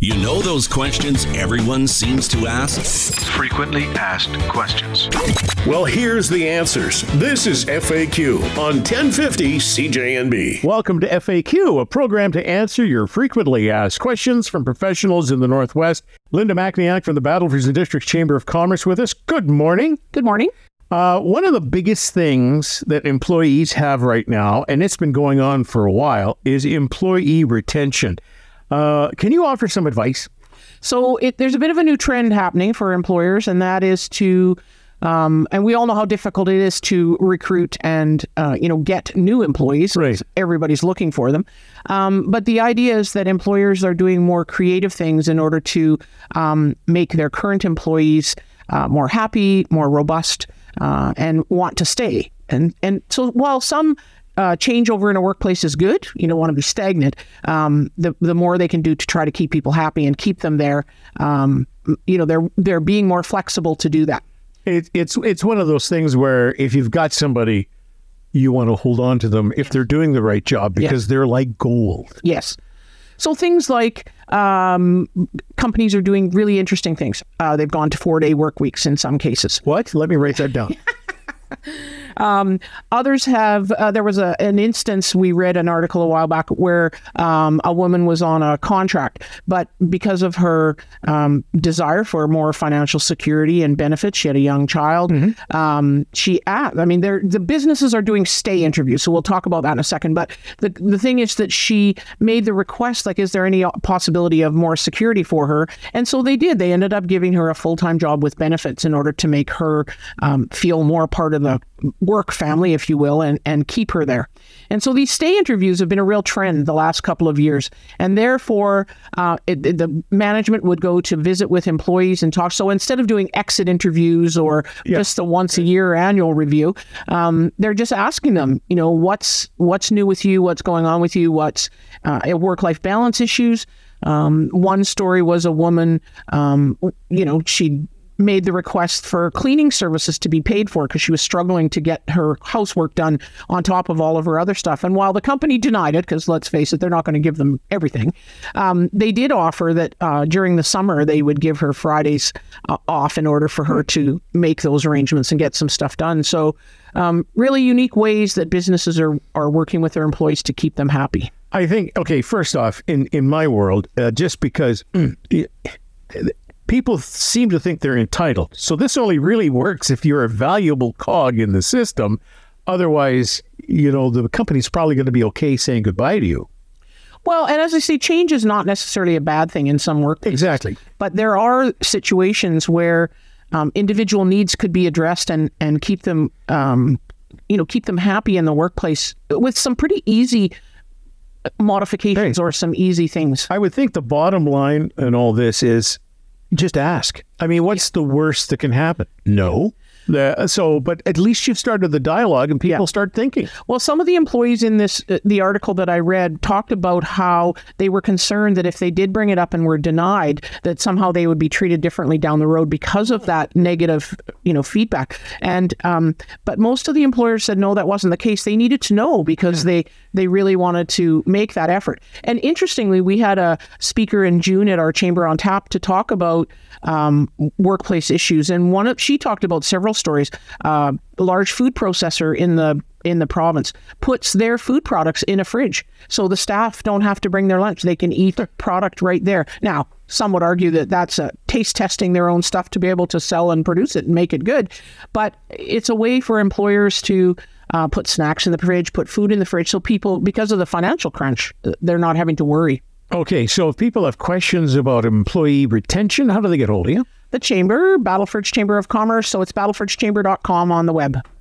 You know those questions everyone seems to ask? Frequently asked questions. Well, here's the answers. This is FAQ on 1050 CJNB. Welcome to FAQ, a program to answer your frequently asked questions from professionals in the Northwest. Linda Macniak from the Battleford District Chamber of Commerce with us. Good morning. Good morning. One of the biggest things that employees have right now, and it's been going on for a while, is employee retention. Can you offer some advice? So there's a bit of a new trend happening for employers, and that is to, and we all know how difficult it is to recruit and, get new employees. Right. Everybody's looking for them. But the idea is that employers are doing more creative things in order to make their current employees more happy, more robust, and want to stay. And so while some changeover in a workplace is good, you don't want to be stagnant, the more they can do to try to keep people happy and keep them there, they're being more flexible to do that. It's one of those things where if you've got somebody, you want to hold on to them if they're doing the right job because they're like gold. Yes. So things like companies are doing really interesting things. They've gone to 4-day work weeks in some cases. What? Let me write that down. Others have, there was an instance, we read an article a while back where a woman was on a contract, but because of her desire for more financial security and benefits, she had a young child. Mm-hmm. The businesses are doing stay interviews, so we'll talk about that in a second. But the thing is that she made the request, like, is there any possibility of more security for her? And so they did. They ended up giving her a full-time job with benefits in order to make her feel more part of the work family, if you will, and keep her there. And so these stay interviews have been a real trend the last couple of years. And therefore, the management would go to visit with employees and talk. So instead of doing exit interviews or just the once a year annual review, they're just asking them, what's new with you, what's going on with you, what's work-life balance issues. One story was a woman, she made the request for cleaning services to be paid for because she was struggling to get her housework done on top of all of her other stuff. And while the company denied it, because let's face it, they're not going to give them everything, they did offer that during the summer they would give her Fridays off in order for her to make those arrangements and get some stuff done. So really unique ways that businesses are working with their employees to keep them happy. I think, first off, in my world, just because people seem to think they're entitled. So this only really works if you're a valuable cog in the system. Otherwise, the company's probably going to be okay saying goodbye to you. Well, and as I say, change is not necessarily a bad thing in some workplaces. Exactly. But there are situations where individual needs could be addressed and keep them, keep them happy in the workplace with some pretty easy modifications or some easy things. I would think the bottom line in all this is just ask. I mean, what's the worst that can happen? No. But at least you've started the dialogue and people start thinking. Well, some of the employees in the article that I read talked about how they were concerned that if they did bring it up and were denied, that somehow they would be treated differently down the road because of that negative, feedback. And but most of the employers said no, that wasn't the case. They needed to know because they really wanted to make that effort. And interestingly, we had a speaker in June at our Chamber on Tap to talk about workplace issues, and she talked about several stories. A large food processor in the province puts their food products in a fridge, so the staff don't have to bring their lunch. They can eat the product right there. Now, some would argue that that's taste testing their own stuff to be able to sell and produce it and make it good, but it's a way for employers to put snacks in the fridge, put food in the fridge, so people, because of the financial crunch, they're not having to worry. Okay, so if people have questions about employee retention, how do they get hold of you? The Chamber, Battleford's Chamber of Commerce, so it's battlefords chamber.com on the web.